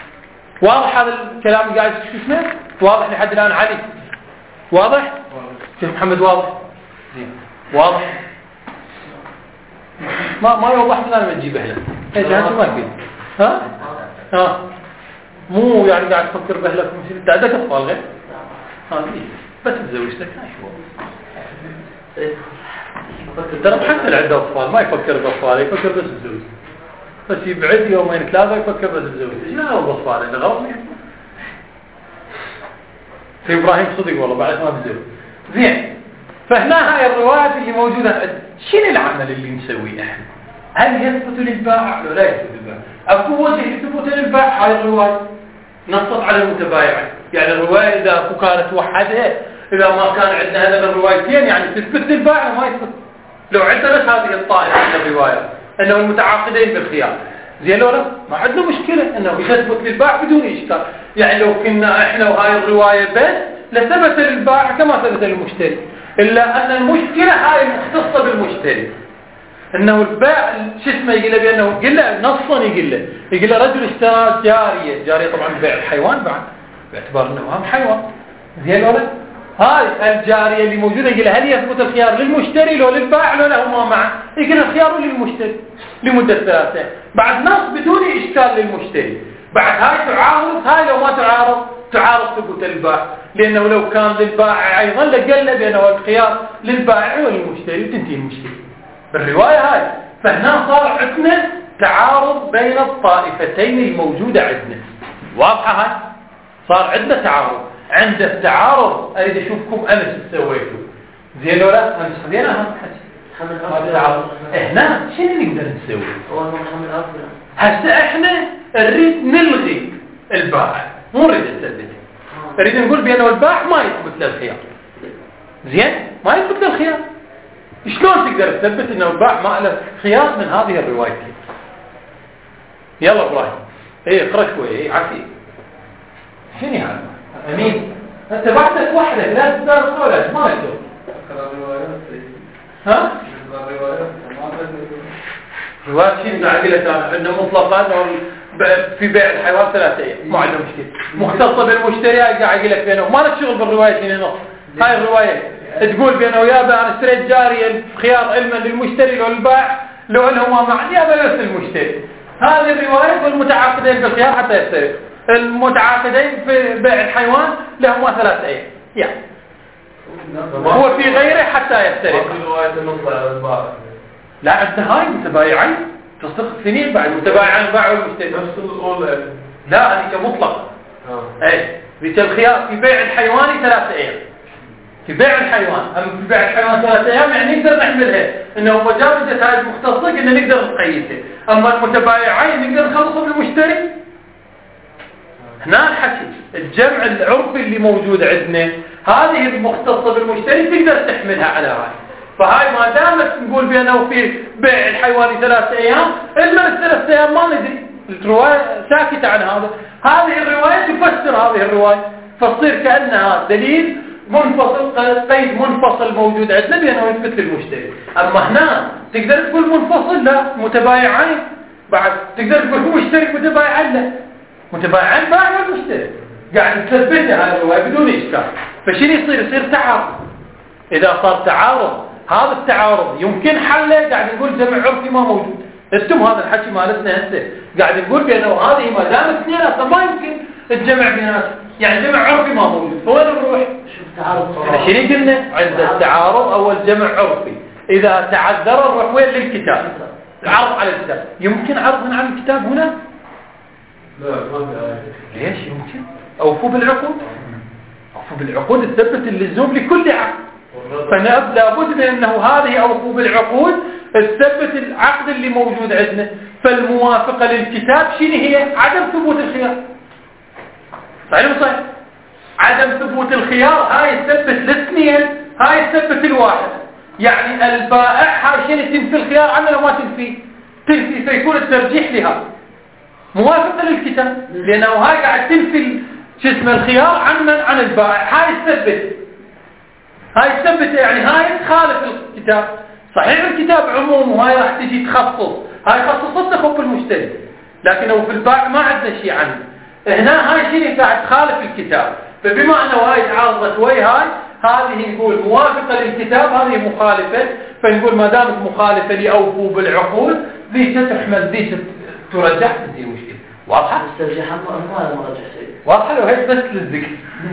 واضح هذا الكلام قاعد شو اسمه؟ واضح لحد الآن علي؟ واضح؟ شيخ محمد واضح؟ واضح؟ ما يوضح لنا لما تجيبه له. ايش انت ما تقول؟ ها؟ مو يعني قاعد تفكر بهلك مثل عندك اطفال غير؟ بس تزوجتك ترى حتى اللي عنده اطفال ما يفكر باطفاله، يفكر بس بزوجته. بس يبعد يومين 3 يفكر بس بزوجته. لا هو باطفاله اللي غلط في إبراهيم صدق والله بعد ما بزوج. زين، فهنا هاي الروايات اللي موجودة شنو العمل اللي نسويه احنا؟ هل يثبت للبائع ولا لا يثبت للبائع؟ أكو وجه يثبت للبائع هاي الرواية نصت على المتبايعين. يعني الرواية إذا أكو كانت وحدها، إذا ما كان عندنا هذا الروايتين يعني تثبت للبائع ما يثبت. لو عندنا بس هذه الطائفة من الرواية أنه المتعاقدين بالخيار، زين ولا؟ ما عندنا مشكلة أنه يثبت للبائع بدون إشكال. يعني لو كنا إحنا وهاي الرواية بس لثبت للبائع كما ثبت للمشتري، إلا أن المشكلة هاي مختصة بالمشتري، أنه البائع شو اسمه يقول له بأنه يقول له نصا يقول له رجل اشترى جارية طبعا بيع الحيوان بعد باعتبار أنه هم حيوان، زين ولا؟ هاي الجارية اللي موجودة يقول هل يثبت الخيار للمشتري لو للبائع لو لهما معه؟ يقول الخيار للمشتري لمدة 3 بعد نص بدون إشكال للمشتري. بعد هاي تعارض، هاي لو ما تعارض ثبوت البائع، لأنه لو كان للبائع أيضا لقل بأنه الخيار للبائع والمشتري وتنتهي المشكلة بالرواية هاي. فهنا صار عندنا تعارض بين الطائفتين الموجودة عندنا. واضحة هاي؟ صار عندنا تعارض. عند التعارض أريد أشوفكم أمس سويتوا زين ولا؟ أمس خذينا أهم حاجة هنا شنو نقدر نسوي؟ هسه احنا نريد نلغي البائع، مو نريد نثبته. نريد نقول بأنه البائع ما يثبت له الخيار، زين؟ ما يثبت له الخيار. شلون تقدر تثبت انه البائع ما له خيار من هذه الروايتين؟ يلا ابراهيم اقرا شوي عفيف. شنو هذا؟ امين انت بعدك وحدك لا تدار قولك ما يصير. اقرا روايات ها؟ رواية شيء عقلة عندنا مطلقات أو في بيع الحيوان 3 أيام ما عندنا مشكلة. مختصة بالمشتري قاعد يقول لك بينه ما لك شغل بالرواية هنا. هاي الرواية تقول بينه ويابا أنا اشتريت جاري خيار علما للمشتري لو البائع لو لهما معا يابا يرسل المشتري. هذه الرواية والمتعاقدين بالخيار حتى يفترق. المتعاقدين في بيع الحيوان لهما 3 أيام يعني هو في غيره حتى يفترق. لا عندنا هاي متبايعين تصدق سنين بعد متبايعين باعوا المشتري نفس الأولى. لا هذه كمطلق. اي بيت الخيار في بيع الحيواني 3 أيام في بيع الحيوان. أما في بيع الحيوان 3 أيام يعني نقدر نحملها انه مجاوزة هاي المختصة إن نقدر نقيدها. اما المتبايعين نقدر نخلصه بالمشتري. هنا الحكي الجمع العرفي اللي موجود عندنا هذه المختصة بالمشتري تقدر تحملها على هاي. فهاي ما دامت نقول بأنه في بيع الحيواني 3 أيام إلا 3 أيام ما ندري. الرواية ساكتة عن هذا. هذه الرواية تفسر هذه الرواية فتصير كأنها دليل منفصل قيد منفصل موجود عندنا بأنه يثبت للمشتري. أما هنا تقدر تقول منفصل لا متبايعين بعد تقدر تقول مشتري متبايعين لا متبايعين باع والمشتري قاعد تثبتها هذه الرواية بدون إشكال. فشنو يصير تعارض. إذا صار تعارض هذا التعارض يمكن حله قاعد نقول جمع عرفي ما موجود. انتم هذا الحكي مالتنا هسه قاعد نقول بانه هذه ما دامت اثنين اصلا ما يمكن الجمع بيناتهم يعني جمع عرفي ما موجود. فوين نروح؟ شوف تعارض احنا شنو قلنا عند التعارض اول جمع عرفي اذا تعذر نروح وين للكتاب العرض على الكتاب. يمكن عرض على الكتاب هنا؟ لا ما في. ليش يمكن؟ اوفوا بالعقود. اوفوا بالعقود تثبت اللزوم لكل عقد. فلابد من أنه هذه أوفوا بالعقود تثبت العقد اللي موجود عندنا. فالموافقة للكتاب شنو هي؟ عدم ثبوت الخيار. صحيح صحيح. عدم ثبوت الخيار هاي تثبت الاثنين هاي تثبت الواحد. يعني البائع هاي شنو تنفي الخيار عنه لو ما تنفي فيكون الترجيح لها موافقة للكتاب لأنه هاي قاعد تنفي الخيار عن البائع. هاي تثبت يعني هاي تخالف الكتاب. صحيح الكتاب عموم وهاي راح تجي تخصص هاي خصصت خب المشتري لكن لو في البائع ما عندنا شيء عنه. هنا هاي شيء قاعد تخالف الكتاب. فبما انه هاي تعارضت ويا هذه نقول موافقة للكتاب هذه مخالفة. فنقول ما دامت مخالفة لأوفوا بالعقود ذي تحمل ذي ترجح ذي مشكلة. واضحة؟ الترجيح ما هذا مرجح سيد. واضحة لو هيك بس للذكر.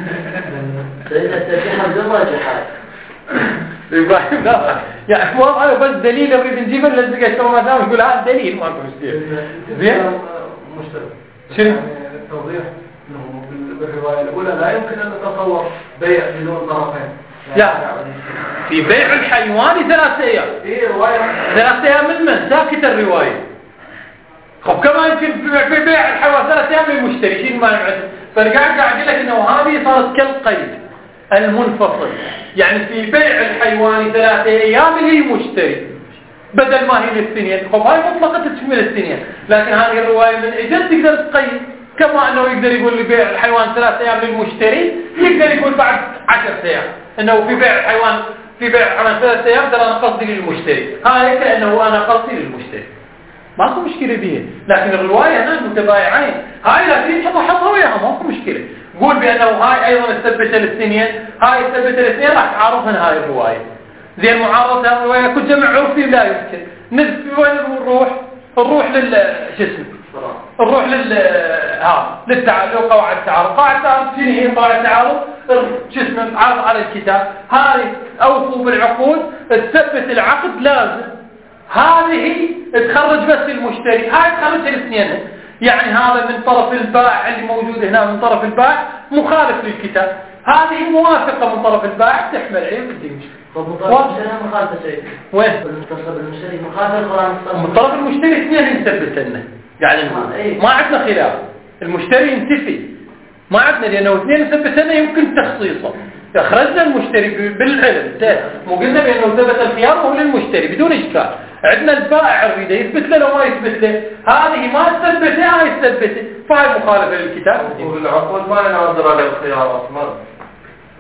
سيد الترجيح بدون مرجح إبراهيم لا يعني واضحة بس دليل أريد نجيبه للذكر سوى ما دام يقول هذا دليل ما أكون مشتري. زين؟ مشتري. شنو؟ التوضيح إنه بالرواية الأولى لا يمكن أن نتصور بيع بدون طرفين. لا في بيع الحيواني 3 أيام. إيه رواية 3 أيام من ساكت الرواية. خب كما يمكن في بيع الحيوان 3 أيام للمشتري شيء ما نعرف. فالقاعد قاعد يقول لك إنه هذه صارت كالقيد المنفصل. يعني في بيع الحيواني 3 أيام للمشتري بدل ما هي للسنين. خب هاي مطلقة تشمل السنين لكن هذه الرواية من إجل تقدر تقيد كما أنه يقدر يقول لبيع الحيوان 3 أيام للمشتري يقدر يقول بعد 10 أيام إنه في بيع الحيوان 3 أيام ترى أنا قصدي للمشتري. هاي كأنه أنا قصدي للمشتري ماكو مشكلة بيها. لكن الرواية هنا متبايعين هاي لكن حطها وياها ماكو مشكلة. قول بأنه هاي أيضا تثبت الاثنين هاي تثبت الاثنين راح تعارضهن هاي الرواية. زين معارضة هاي الرواية كل جمع عرفي لا يمكن. نذهب وين نروح نروح للقواعد التعارض. قواعد التعارض شنو هي قواعد التعارض؟ عرض على الكتاب هذه أوفوا بالعقود تثبت العقد لازم. هذه تخرج بس المشتري هاي تخرج الاثنين. يعني هذا من طرف البائع اللي موجود هنا من طرف البائع مخالف للكتاب. هذه موافقة من طرف البائع تحمل عين بدي مشكلة. مخالفة سيد. وين؟ بالمتصل بالمشتري مخالفة القرآن من طرف المشتري اثنين يثبت لنا. يعني ما عندنا خلاف. المشتري ينتفي ما عندنا لأنه اثنين يثبت لنا يمكن تخصيصه. أخرجنا المشتري بالعلم مو قلنا بأنه ثبت الخيار هو للمشتري بدون إشكال. عندنا البائع الريده يثبت له وما يثبت له هذه ما تثبته هاي تثبته فهي مخالفة للكتاب. والعقود ما ينظر على الخيار أصلا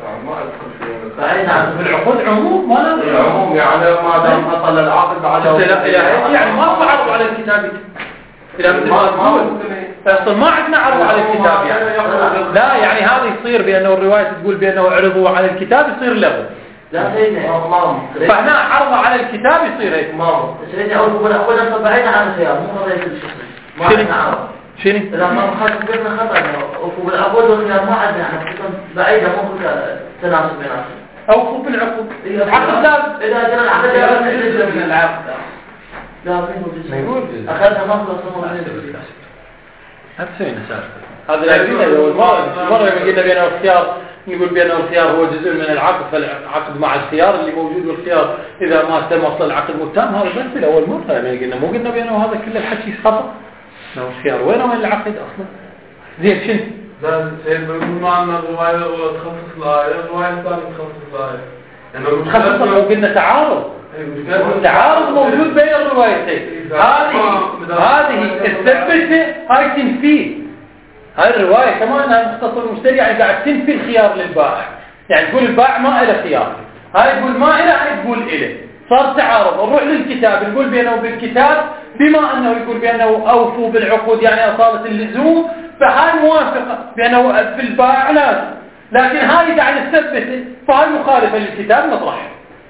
ما أدخل فيه. بعيد عن بالعقود عموم ما له العموم يعني ما دام حصل العقد على يعني ما عرض على الكتاب إذا مثل ما تقول أصلا ما عندنا عرض على الكتاب يعني لا يعني هذا يصير بأنه الرواية تقول بأنه عرضوا على الكتاب يصير له لا سيدنا فهنا عرض على الكتاب يصير هيك سيدنا أقول أصلا بعيد عن الخيار مو قضية الشخصي ما عندنا عرض شنو؟ إذا ما خاطر بيننا خطأ أوفوا بالعقود والخيار ما عندنا احنا بعيدة مو تناسب بيناتهم أوفوا بالعقود العقد ثابت إذا جرى العقد لا من العقد لا ما يقول أخذنا مخلص هتسوي نسال هذا المرة قلنا بأنه الخيار نقول بأنه الخيار هو جزء من العقد فالعقد مع الخيار اللي موجود والخيار إذا ما تم وصل العقد متام هذا بس الأول مرة يعني قلنا مو قلنا بأنه هذا كل الحكي خطأ إنه الخيار وين العقد أصلا زين شنو؟ ده سيد بيقول معنا الرواية تخصص الآية الرواية الثانية تخصص الآية تخصص مو قلنا تعارض التعارض موجود بين الروايتين هذه الثبتة هاي تنفيه هاي الرواية كمان انها مختصر المشتري يعني قاعد تنفي الخيار للبائع يعني تقول البائع ما له خيار هاي تقول ما له هاي تقول إله صار تعارض نروح للكتاب نقول بينه وبالكتاب بما أنه يقول بأنه أوفوا بالعقود يعني أصالة اللزوم فهاي موافقة بأنه في البائع لازم لكن هاي قاعد تثبته فهاي مخالفة للكتاب نطرحها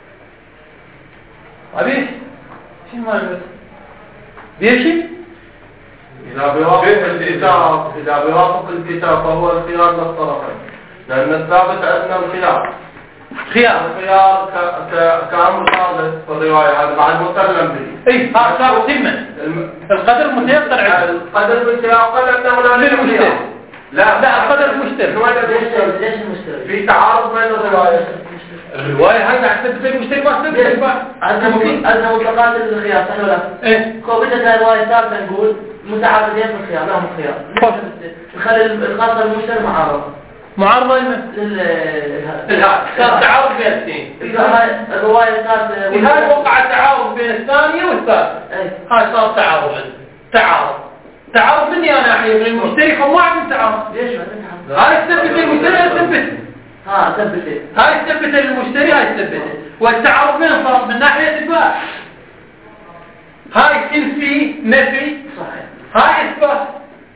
أبيش شو ما نقول بيشي إذا بيوافق الكتاب فهو الخيار للطرفين لأن الثابت عندنا الخيار كأمر ثابت في الرواية هذا بعد مسلم به اي هذا ثابت تمه القدر متيقن عنده القدر متيقن أنه لا للمشتري لا القدر المشتري ليش المشتري في تعارض بين الرواية هاي قاعد تثبت المشتري ما تثبت البائع عندنا مطلقات الخيار صح ولا ايه كوبيتة الرواية ثابتة نقول متعاقدين في الخيار لهم خيار نخلي الخاصة المشتري معارضة صار تعارض بين الاثنين الرواية ثابتة وهاي وقع تعارض بين الثانية والثالثة هاي صار تعارض مني أنا ناحية من المشتري فما عندي تعارض ليش ما هاي تثبت المشتري هاي تثبت ثبت هاي تثبت المشتري هاي تثبت والتعارض منهم صار من ناحية البائع هاي تنفي نفي صحيح هاي إثبات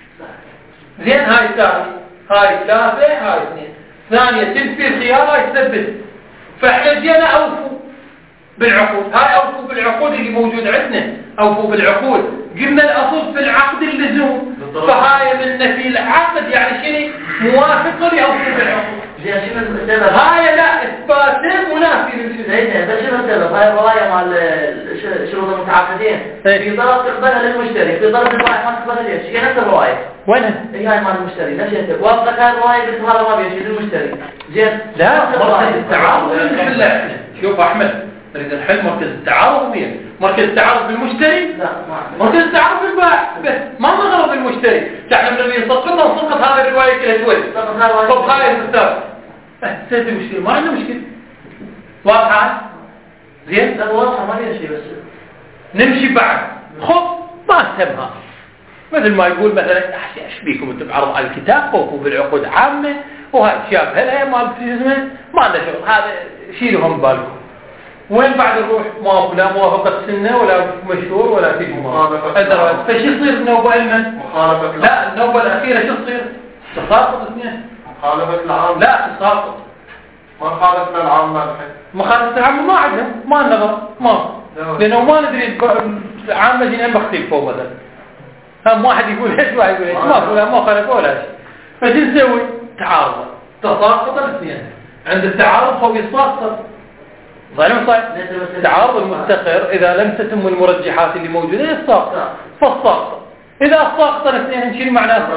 زين هاي ثانية هاي ثلاثة هاي اثنين ثانية تنفي الخيار هاي تثبت فاحنا جينا أوفوا بالعقود هاي أوفوا بالعقود اللي موجود عندنا أوفوا بالعقود قلنا الأصل في العقد اللزوم فهاي من نفي العقد يعني شيء موافق لأوفوا بالعقود هاي لا إثبات منافي للشيء بس شنو السبب هاي الرواية مع شروط المتعاقدين في طرف تقبلها للمشتري في طرف البائع ما تقبلها ليش هي نفس الرواية وينها؟ هاي مع المشتري نفس الشيء وافقت هاي الرواية قلت هذا ما بيشي للمشتري زين لا مركز التعارض نحلها شوف أحمد نريد نحل مركز التعارض مين؟ مركز التعارض بالمشتري؟ لا مركز التعارض بالبائع بس ما نغرب بالمشتري احنا بنبي نسقط هذه الرواية كلها شوي طب هاي المستوى سيد المشكلة ما عندنا مشكلة واضحة زين لا واضحة ما فيها شيء بس نمشي بعد خب ما تهمها مثل ما يقول مثلا ايش بيكم انتم بعرض على الكتاب وقفوا بالعقود عامة وهاي تشابه لها مال تجزمه ما عندنا شغل هذا شيلهم بالكم وين بعد نروح لا موافقة سنة ولا مشهور ولا في مخالفة فش يصير النوبة المن مخالفة لا النوبة الأخيرة شو تصير تساقط اثنين مخالفة العام لا تساقط ما خالفنا العام الحين مخالفة العامة ما عندنا ما نغر ما لأنه ما ندري العامة جينا بختلفوا مثلا هم واحد يقول ايش واحد يقول ايش ما خالفوا ولا شيء فش نسوي تعارض تساقط الاثنين عند التعارض هو يتساقط ظالم صحيح تعارض المستقر إذا لم تتم المرجحات اللي موجودة يساقط فالساقط إذا ساقط الاثنين نشيل معناه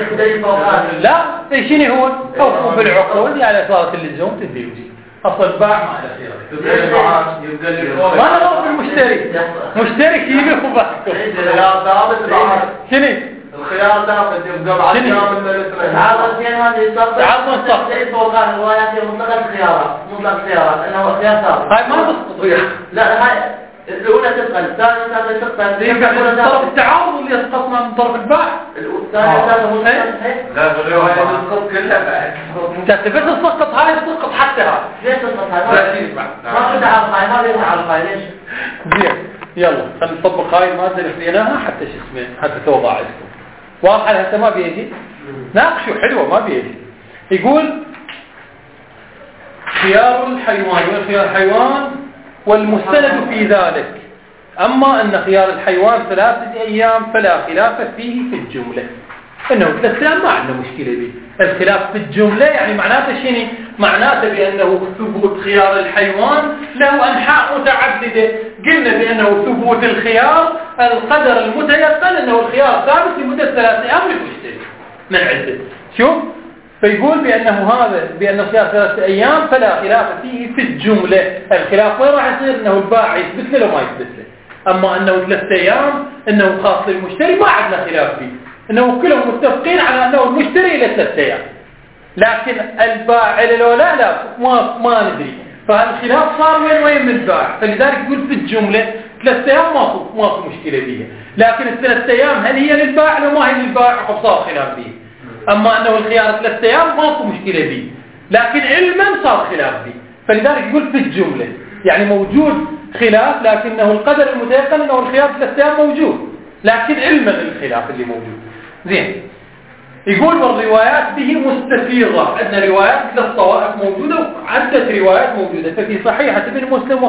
لا شنو هو أوفوا بالعقود يعني صارت اللزوم تدري أصل باع ما على خير ما نغلط بالمشتري مشتري كيلو وباكو شنو الخيار ثابت يبقى بعد يوم من الاثنين تعارض بين هذه الصفقة زي فوقان الروايات هي مطلق الخيارات انه خيار ثابت هاي ما تسقط لا هاي الأولى تثقل، الثانية والثالثة تثقل. طرف التعارض اللي يسقطنا من طرف الباء. الثانية والثالثة مو صحيح؟ لا بالرواية تسقط كلها بعد. تثبت تسقط هاي تسقط حتى هاي. ليش تسقط هاي؟ ما في تعارض هاي، ما في تعارض هاي، ليش؟ زين يلا خلينا نطبق هاي المادة اللي خليناها حتى شو اسمه حتى توضع اسمه. واضح هسه ما بيجي؟ ناقشوا حلوة ما بيجي. يقول خيار الحيوان وخيار الحيوان والمستند في ذلك. أما أن خيار الحيوان 3 أيام فلا خلاف فيه في الجملة. إنه 3 أيام ما عندنا مشكلة به. الخلاف في الجملة يعني معناته شنو؟ معناته بأنه ثبوت خيار الحيوان له أنحاء متعددة. قلنا بأنه ثبوت الخيار القدر المتيقن أنه الخيار ثابت لمدة 3 أيام للمشتري من عدة. شوف فيقول بأن الخيار 3 أيام فلا خلاف فيه في الجملة. الخلاف وين راح يصير؟ أنه البائع يثبت له وما يثبت له. أما أنه 3 أيام أنه خاص للمشتري ما عندنا خلاف فيه، أنه كلهم متفقين على أنه المشتري إلى 3 أيام، لكن البائع له لا ما ندري. فالخلاف صار وين من البائع. فلذلك يقول في الجملة 3 أيام ما في مشكلة فيها، لكن 3 أيام هل هي للبائع أو ما هي للبائع فصار خلاف فيه. أما أنه الخيار 3 أيام ما في مشكلة فيه، لكن علما صار خلاف فيه. فلذلك يقول في الجملة يعني موجود خلاف، لكنه القدر المتيقن أنه الخيار 3 أيام موجود، لكن علما الخلاف اللي موجود. زين يقول والروايات به مستفيضة. عندنا روايات 3 طوائف موجودة وعدة روايات موجودة. ففي صحيحة ابن مسلم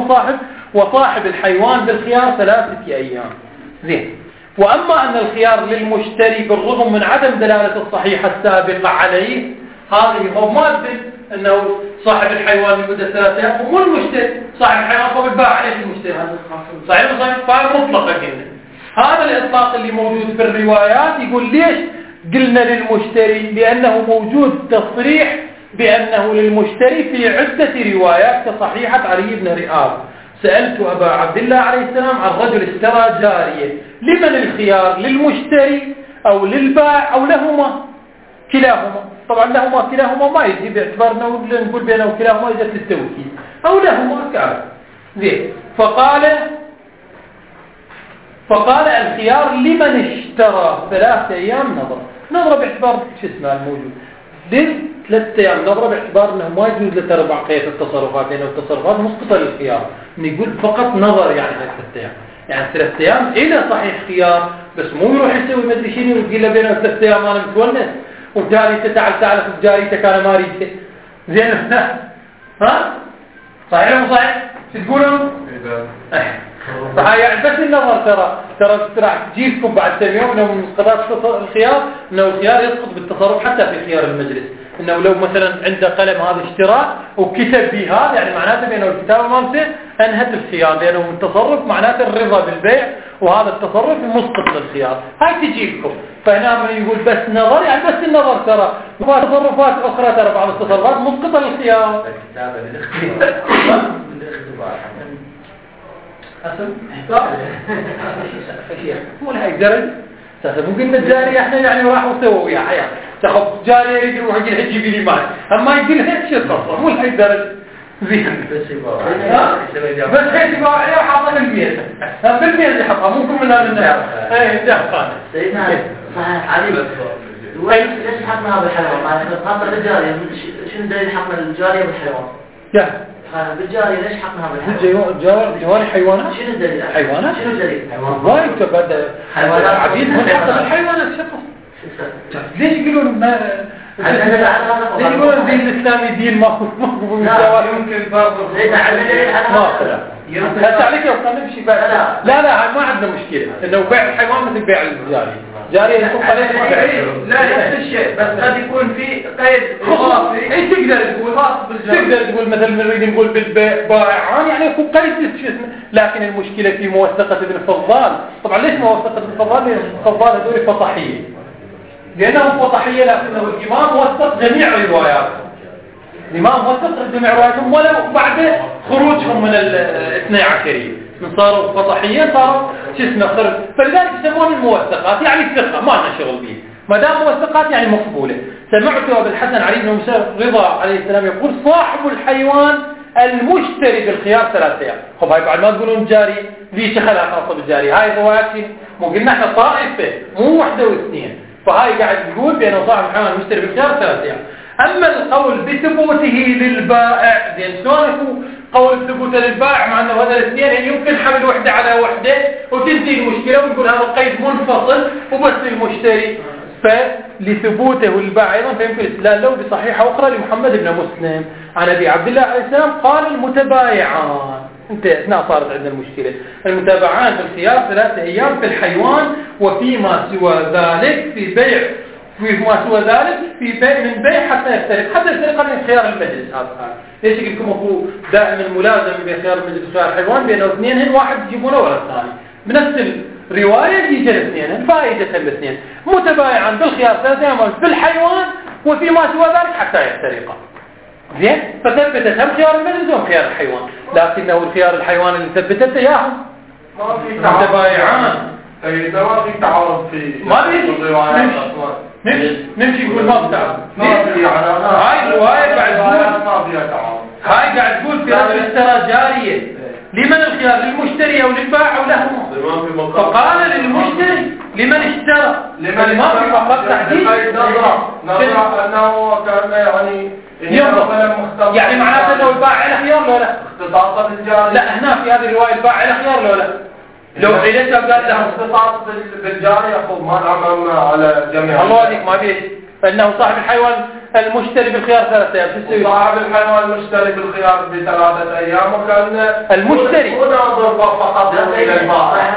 وصاحب الحيوان بالخيار 3 أيام. زين وأما أن الخيار للمشتري بالرغم من عدم دلالة الصحيحة السابقة عليه، هذه هو ما تدل أنه صاحب الحيوان لمدة 3 أيام ومو المشتري. صاحب الحيوان هو بالباع عليه المشتري. صحيح فهذا مطلقة قلنا. هذا الإطلاق اللي موجود في الروايات يقول ليش قلنا للمشتري؟ لأنه موجود تصريح بأنه للمشتري في عدة روايات كصحيحة علي بن رئاب. سألت أبا عبد الله عليه السلام عن رجل اشترى جارية، لمن الخيار؟ للمشتري أو للبائع أو لهما؟ كلاهما. طبعا لهما كلاهما ما يجي باعتبار أنه نقول بأنه كلاهما يجب للتوكيد أو لهما كان. زين فقال الخيار لمن اشترى 3 أيام نظرة باعتبار شو اسمه الموجود. ليه 3 أيام نظرة باعتبار أنه ما يجوز لتربع قياس التصرفات، لأنه التصرفات مسقطة للخيار. نقول فقط نظر يعني 3 أيام، يعني 3 أيام إلى صحيح خيار، بس مو يروح يسوي ما أدري شنو ويقول له بينه 3 أيام أنا متونس وجاريته تعال جاريتك أنا ما أريدها. زين ها صحيح مو صحيح؟ شو تقولون؟ يعني بس النظر ترى راح تجيبكم بعد 3 يوم انه من مسقطات الخيار انه الخيار يسقط بالتصرف حتى في خيار المجلس. انه لو مثلا عنده قلم هذا اشتراه وكتب به هذا يعني معناته بانه الكتابه مالته انهت الخيار، لانه من التصرف معناته الرضا بالبيع وهذا التصرف مسقط للخيار. هاي تجيبكم. فهنا من يقول بس نظر يعني بس النظر ترى تصرفات اخرى ترى بعض التصرفات مسقطه للخيار. الكتابه للاختبار أسم مو لهي الدرجة. مو قلنا الجارية احنا يعني راحوا سووا ويا حياة تاخذ جارية يريد يروح يجي الحج يجي لي معي، اما يقول هيك شيء خاصة مو لهي الدرجة. زين بس هيك يبقى عليه وحاطه بالبيت اللي حطها ممكن من هذا النهار. ايه ده سيدنا صحيح علي ليش حطنا هذا الحيوان؟ معناته خاطر الجارية شنو دليل حقنا الجارية بالحيوان؟ بالجارية ليش حقنا هذا جواري حيوانات؟ شنو الدليل؟ حيوانات؟ شنو الدليل؟ وايد تبدا حيوانات عبيد من حق الحيوانات شخص. ليش يقولون ما ليش يقولون الدين الإسلامي دين ما هو يمكن برضه هسه عليك لو كان نمشي بقى لا ما عندنا مشكلة انه بيع الحيوان مثل بيع الجاري. جاري يكون عليه لا نفس الشيء بس قد يكون في قيد اضافي. اي تقدر تقول مثلا نريد نقول بالبيع بائعان يعني يكون قيد شو اسمه. لكن المشكلة في موثقة ابن فضال. طبعا ليش موثقة ابن فضال؟ لأن ابن فضال هذول فطحية، لأنه فطحية لكنه الإمام وثق جميع رواياتهم. الإمام وثق جميع رواياتهم ولو بعد خروجهم من الاثني عشرية من صاروا فطحيين صاروا شو اسمه خرج. فلذلك يسمون الموثقات يعني الثقة ما لنا شغل به، ما دام موثقات يعني مقبولة. سمعت أبو الحسن علي بن موسى رضا عليه السلام يقول صاحب الحيوان المشتري بالخيار 3 أيام. خب هاي بعد ما تقولون جاري ليش خلها خاصة بالجاري؟ هاي روايات مو قلنا احنا طائفة مو واحدة واثنين، فهاي قاعد تقول بأنه صاحب الحيوان المشتري بالخيار 3 أيام. أما القول بثبوته للبائع، زين شلون يكون قول ثبوته للبائع مع أنه هذا الاثنين يعني يمكن حمل وحدة على وحدة وتنتهي المشكلة ونقول هذا القيد منفصل وبس للمشتري، فلثبوته للبائع أيضا فيمكن الاستدلال له بصحيحة أخرى لمحمد بن مسلم عن أبي عبد الله عليه السلام قال المتبايعان، انت اثناء صارت عندنا المشكلة، المتابعان بالخيار 3 أيام في الحيوان وفيما سوى ذلك في بيع، وما سوى ذلك في بيع من بيع حتى يفترق عن خيار المجلس. هذا ليش قلت لكم اكو دائما ملازم بين خيار المجلس وخيار الحيوان بانه اثنين واحد يجيبونه ولا الثاني بنفس الروايه يجي الاثنين فائده الاثنين متبايعا بالخيار 3 أيام بالحيوان وفيما سوى ذلك حتى يفترقا. زين فثبتت هم خيار المجلس وهم خيار الحيوان، لكنه الخيار الحيوان اللي ثبتته اياهم متبايعان. إذا ما في تعارض في ما نمشي نقول ما بتعرف هاي الرواية قاعد تقول ما فيها تعارض. هاي قاعد تقول في رجل اشترى جارية لمن الخيار للمشتري أو للبائع أو لهما، فقال للمشتري لمن اشترى لمن ما في مقام تحديد نظرة أنه كان يعني معناته أنه البائع له خيار لو لا اختصاصا بالجارية. لا هنا في هذه الرواية البائع له خيار لو لا لو عيلته قال له اختصاص بالجارية يأخذ ما نعمم على جميع الله عليك ما بيش فإنه صاحب الحيوان المشتري بالخيار 3 أيام شو تسوي؟ صاحب الحيوان المشتري بالخيار ب3 أيام وكان المشتري وناظر فقط إلى البائع.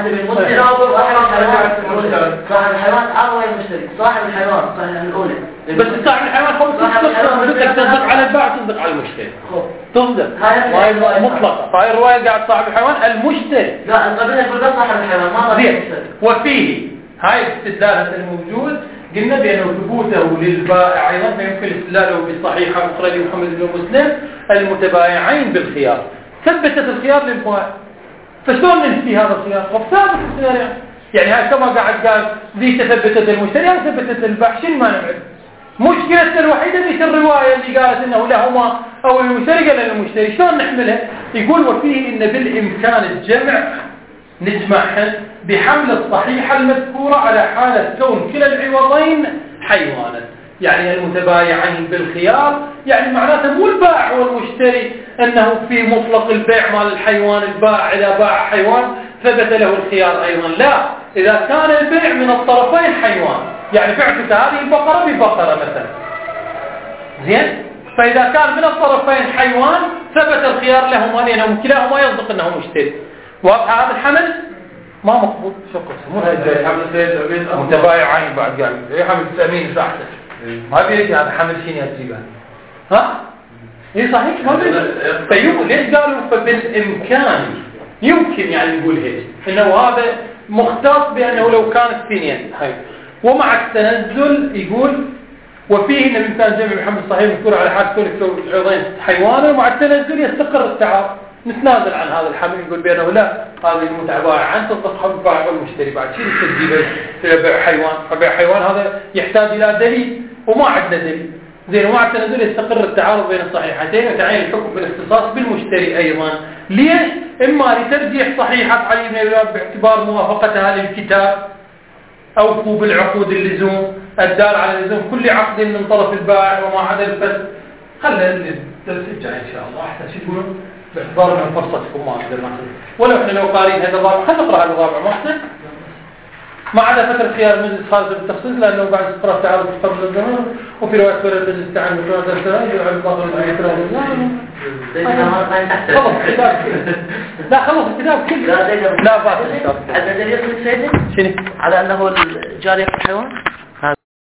صاحب الحيوان أول المشتري صاحب الحيوان صحيح الأولى بس صاحب الحيوان خمس تصدق على البائع تصدق على المشتري تصدق هاي مطلقة. فهاي الرواية قاعد صاحب الحيوان المشتري لا القبيلة يقول بس صاحب الحيوان ما زين. وفيه هاي الاستدلال الموجود قلنا بأنه ثبوته للبائع أيضا فيمكن استدلاله بالصحيحة الأخرى لمحمد بن مسلم المتبايعين بالخيار ثبتت الخيار للبائع. فشلون ننفي هذا الخيار؟ ثابت الخيار يعني هاي كما قاعد ذي ثبتت المشتري أو ثبتت البائع شنو ما نعرف. مشكلة الوحيدة في الرواية اللي قالت إنه لهما أو المشتري قال للمشتري شلون نحملها؟ يقول وفيه إن بالإمكان الجمع نجمعهن بحمل الصحيحة المذكورة على حالة كون كلا العوضين حيوانا، يعني المتبايعين بالخيار يعني معناته مو البائع والمشتري أنه في مطلق البيع مال الحيوان البائع إذا باع حيوان ثبت له الخيار أيضا، لا إذا كان البيع من الطرفين حيوان يعني بعت هذه البقرة ببقرة مثلا زين، فإذا كان من الطرفين حيوان ثبت الخيار لهما لأنهم كلاهما يصدق أنه مشتري. واضح هذا الحمل ما مقبول شكرا مو هذا متبايعين بعد قال اي حمل تأمين صحته ما بيجي هذا حمل شيء يجيبه ها اي صحيح ما بيجي فيقول ليش قالوا فبالامكان يمكن يعني نقول هيك انه هذا مختص بانه لو كان اثنين هاي ومع التنزل يقول وفيه ان الانسان جمع محمد صحيح مذكور على حد كل العضين حيوانا ومع التنزل يستقر التعارض نتنازل عن هذا الحمل يقول بأنه لا هذه المتبايع عن تصدق حب البائع والمشتري بعد شيء التجديد في بيع حيوان فبيع حيوان هذا يحتاج إلى دليل وما عندنا دليل زين ومع التنازل يستقر التعارض بين الصحيحتين وتعين الحكم بالاختصاص بالمشتري أيضا. ليش؟ إما لترجيح صحيحة علي بن أبي طالب باعتبار موافقتها للكتاب أوفوا بالعقود اللزوم الدال على لزوم كل عقد من طرف البائع وما عدا الفسد. خلينا الدرس الجاي إن شاء الله حتى شو تقولون باعتبار من فرصتكم ما أقدر ناخذ ولو احنا لو قارين هذا الرابع خلينا نقرأ هذا الرابع ما احنا ما عدا فترة خيار المجلس خارج بالتخصيص لأنه بعد استقرار تعارض في فرض الزمان وفي رواية فرد المجلس تعامل بفرض الزمان يدعو على الباطل من اعتراض الزمان. خلص الكتاب لا خلص الكتاب كله لا باطل الكتاب هذا دليل من سيدنا شنو على أنه الجارية في الحيوان